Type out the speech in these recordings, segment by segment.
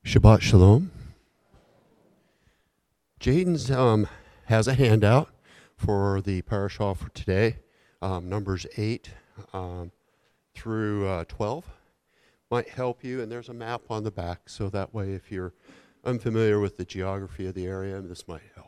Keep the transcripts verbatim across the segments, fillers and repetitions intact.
Shabbat Shalom. Jaden's um, has a handout for the parashah for today, um, Numbers eight um, through uh, twelve. Might help you, and there's a map on the back, so that way if you're unfamiliar with the geography of the area, this might help.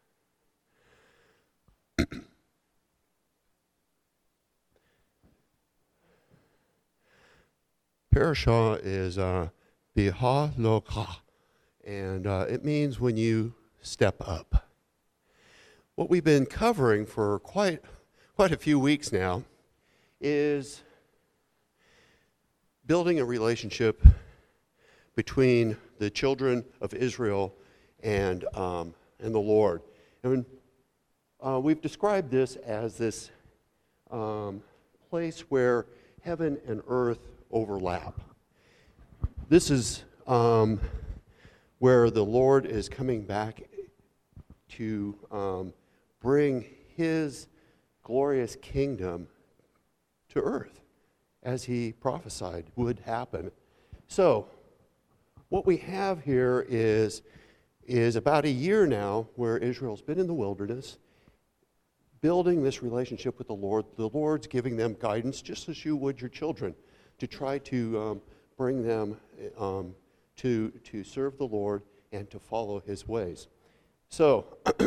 Parashah is uh, Bihaloka, and uh, it means when you step up. What we've been covering for quite quite a few weeks now is building a relationship between the children of Israel and um, and the Lord. And uh, we've described this as this um, place where heaven and earth overlap. This is um, where the Lord is coming back to um, bring his glorious kingdom to earth, as he prophesied would happen. So, what we have here is, is about a year now where Israel's been in the wilderness, building this relationship with the Lord. The Lord's giving them guidance, just as you would your children, to try to um, bring them um, to, to serve the Lord and to follow his ways. So,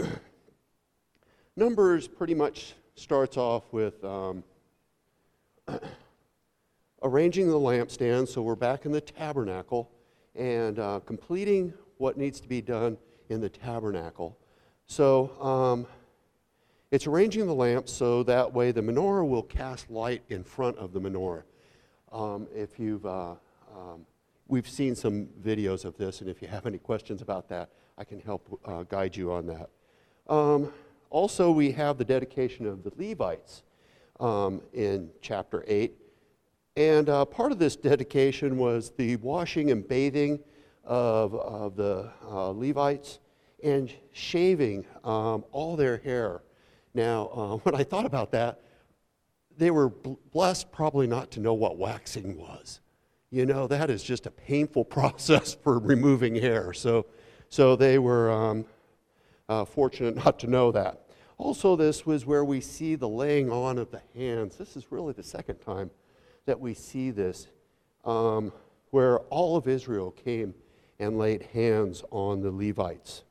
Numbers pretty much starts off with um, arranging the lampstand, so we're back in the tabernacle, and uh, completing what needs to be done in the tabernacle. So, um, it's arranging the lamps so that way the menorah will cast light in front of the menorah. Um, if you've, uh, um, we've seen some videos of this, and if you have any questions about that, I can help uh, guide you on that. Um, also, we have the dedication of the Levites um, in chapter eight. And uh, part of this dedication was the washing and bathing of, of the uh, Levites and shaving um, all their hair. Now, uh, when I thought about that, they were blessed probably not to know what waxing was. You know, that is just a painful process for removing hair. So, so they were um, uh, fortunate not to know that. Also, this was where we see the laying on of the hands. This is really the second time that we see this, um, where all of Israel came and laid hands on the Levites.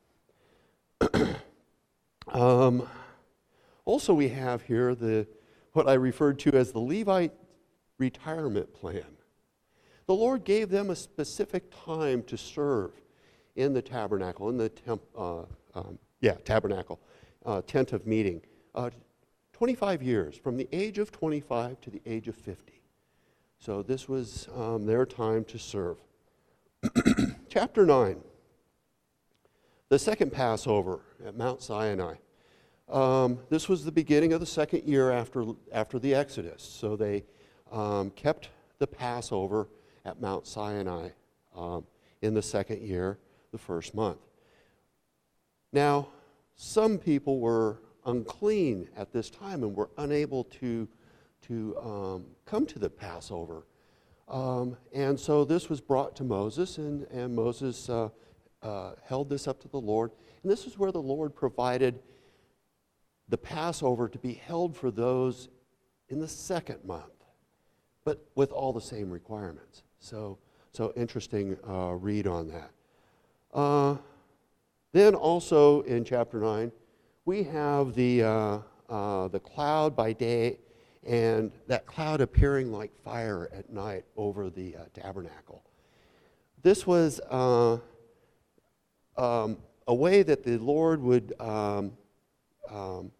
um, also, we have here the what I referred to as the Levite retirement plan. The Lord gave them a specific time to serve in the tabernacle, in the temp, uh, um, yeah, tabernacle, uh, tent of meeting. Uh, twenty-five years, from the age of twenty-five to the age of fifty. So this was um, their time to serve. Chapter nine, the second Passover at Mount Sinai. Um, this was the beginning of the second year after, after the Exodus. So they um, kept the Passover at Mount Sinai um, in the second year, the first month. Now, some people were unclean at this time and were unable to, to um, come to the Passover. Um, and so this was brought to Moses, and, and Moses uh, uh, held this up to the Lord. And this is where the Lord provided the Passover to be held for those in the second month, but with all the same requirements. So, so interesting uh, read on that. Uh, then also in chapter nine, we have the uh, uh, the cloud by day, and that cloud appearing like fire at night over the uh, tabernacle. This was uh, um, a way that the Lord would um, um,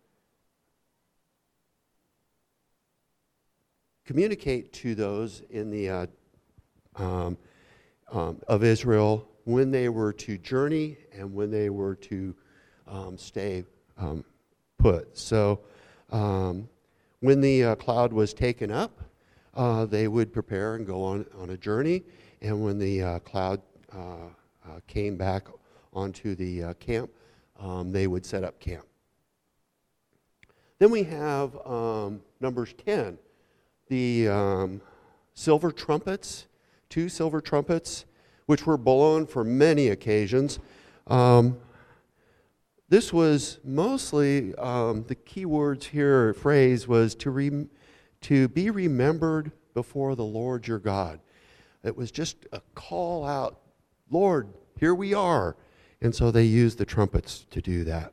communicate to those in the uh, um, um, of Israel when they were to journey and when they were to um, stay um, put. So um, when the uh, cloud was taken up, uh, they would prepare and go on, on a journey. And when the uh, cloud uh, uh, came back onto the uh, camp, um, they would set up camp. Then we have um, Numbers ten. The um, silver trumpets, two silver trumpets, which were blown for many occasions. Um, this was mostly, um, the key words here, phrase was to, rem- to be remembered before the Lord your God. It was just a call out, Lord, here we are. And so they used the trumpets to do that.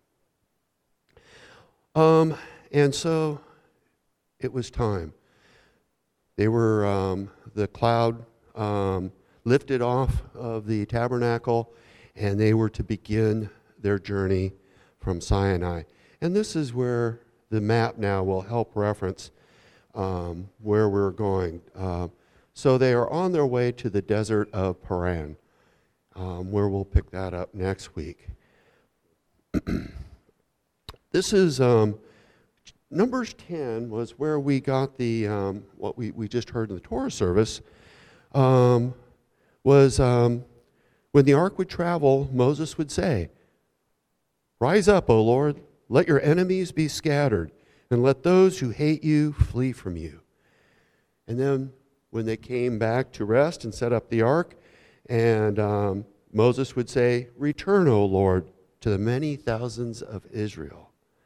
Um, and so it was time. They were, um, the cloud um, lifted off of the tabernacle, and they were to begin their journey from Sinai. And this is where the map now will help reference um, where we're going. Uh, so they are on their way to the desert of Paran, um, where we'll pick that up next week. This is, um, Numbers ten was where we got the, um, what we, we just heard in the Torah service, um, was um, when the ark would travel, Moses would say, "Rise up, O Lord, let your enemies be scattered, and let those who hate you flee from you." And then when they came back to rest and set up the ark, and um, Moses would say, "Return, O Lord, to the many thousands of Israel."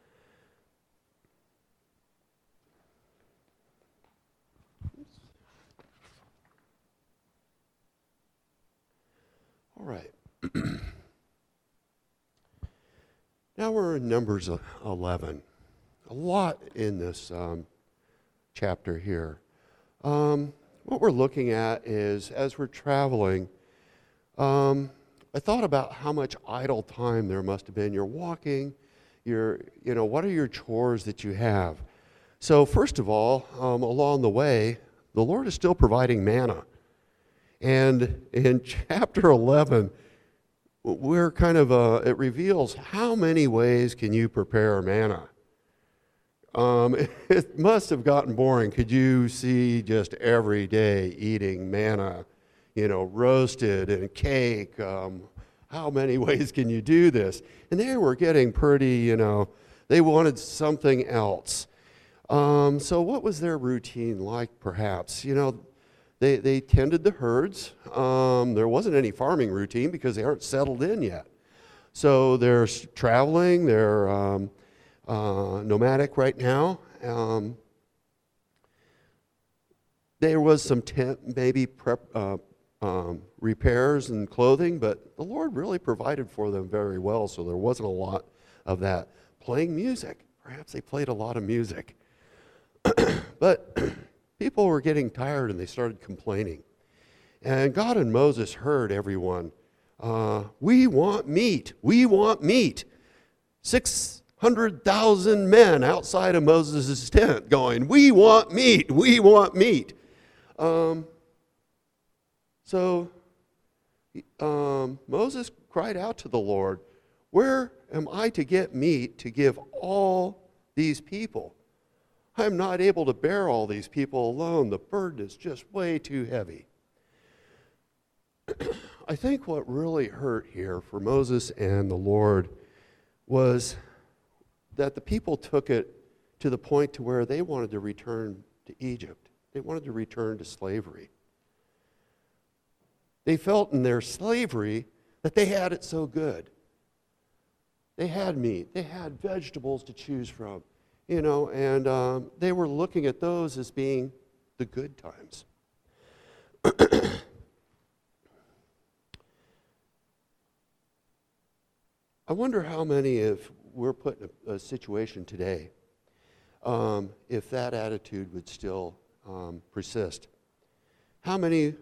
All right. Now we're in Numbers eleven. A lot in this um, chapter here. Um, what we're looking at is, as we're traveling, um, I thought about how much idle time there must have been. You're walking, you're, you know, what are your chores that you have? So first of all, um, along the way, the Lord is still providing manna. And in chapter eleven, we're kind of, uh, it reveals how many ways can you prepare manna. Um, it must have gotten boring. Could you see just every day eating manna, you know, roasted and cake? Um, how many ways can you do this? And they were getting pretty, you know, they wanted something else. Um, so what was their routine like, perhaps? You know, They, they tended the herds. Um, there wasn't any farming routine because they aren't settled in yet. So they're traveling, they're um, uh, nomadic right now. Um, there was some tent, maybe prep, uh, um, repairs and clothing, but the Lord really provided for them very well, so there wasn't a lot of that. Playing music. Perhaps they played a lot of music. But people were getting tired and they started complaining. And God and Moses heard everyone. Uh, we want meat. We want meat. six hundred thousand men outside of Moses' tent going, "We want meat. We want meat." Um, so um, Moses cried out to the Lord, "Where am I to get meat to give all these people? I'm not able to bear all these people alone. The burden is just way too heavy." I think what really hurt here for Moses and the Lord was that the people took it to the point to where they wanted to return to Egypt. They wanted to return to slavery. They felt in their slavery that they had it so good. They had meat. They had vegetables to choose from. You know, and um, they were looking at those as being the good times. I wonder how many, if we're put in a, a situation today, um, if that attitude would still um, persist. How many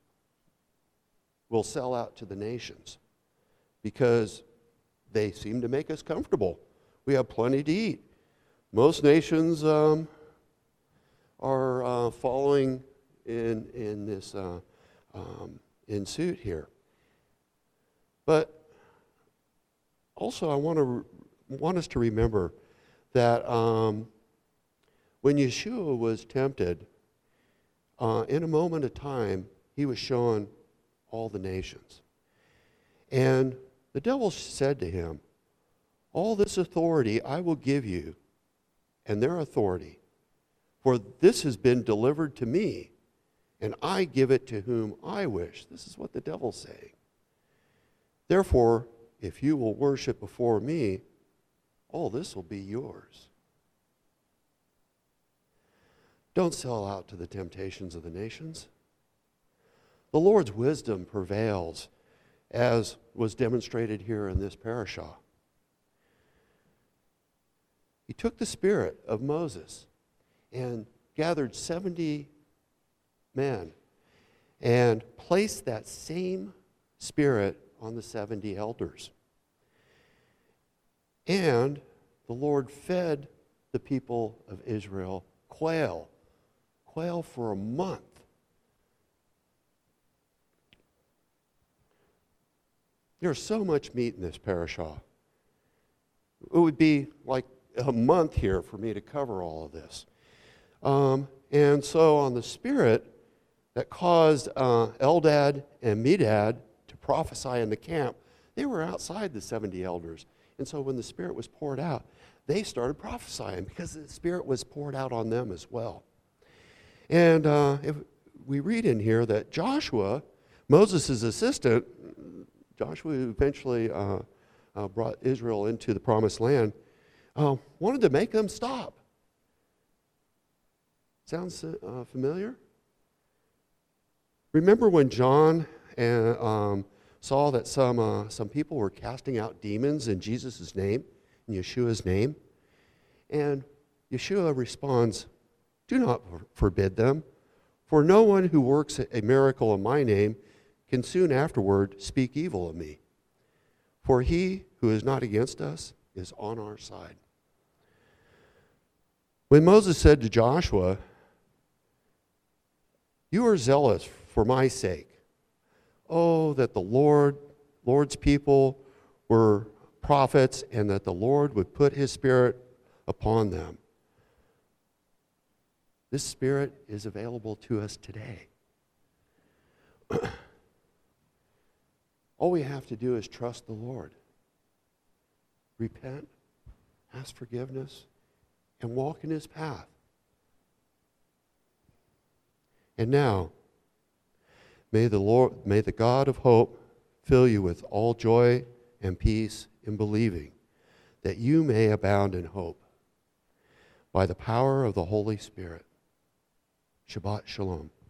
will sell out to the nations because they seem to make us comfortable? We have plenty to eat. Most nations um, are uh, following in in this uh, um, in suit here. But also, I want to re- want us to remember that um, when Yeshua was tempted, uh, in a moment of time, he was showing all the nations, and the devil said to him, "All this authority I will give you, and their authority, for this has been delivered to me, and I give it to whom I wish. This is what the devil's saying. Therefore, if you will worship before me, all this will be yours. Don't sell out to the temptations of the nations. The Lord's wisdom prevails, as was demonstrated here in this parashah. He took the spirit of Moses and gathered seventy men and placed that same spirit on the seventy elders. And the Lord fed the people of Israel quail, quail for a month. There's so much meat in this parashah. It would be like a month here for me to cover all of this. Um, and so on the spirit that caused uh, Eldad and Medad to prophesy in the camp, they were outside the seventy elders. And so when the spirit was poured out, they started prophesying because the spirit was poured out on them as well. And uh, if we read in here that Joshua, Moses' assistant, Joshua who eventually uh, uh, brought Israel into the promised land, uh, wanted to make them stop. Sounds uh, familiar? Remember when John and, um, saw that some, uh, some people were casting out demons in Jesus' name, in Yeshua's name? And Yeshua responds, "Do not forbid them, for no one who works a miracle in my name can soon afterward speak evil of me. For he who is not against us is on our side." When Moses said to Joshua, "You are zealous for my sake. Oh, that the Lord, Lord's people were prophets, and that the Lord would put his spirit upon them." This spirit is available to us today. All we have to do is trust the Lord. Repent, ask forgiveness, and walk in his path. And now, may the Lord, may the God of hope fill you with all joy and peace in believing, that you may abound in hope by the power of the Holy Spirit. Shabbat Shalom.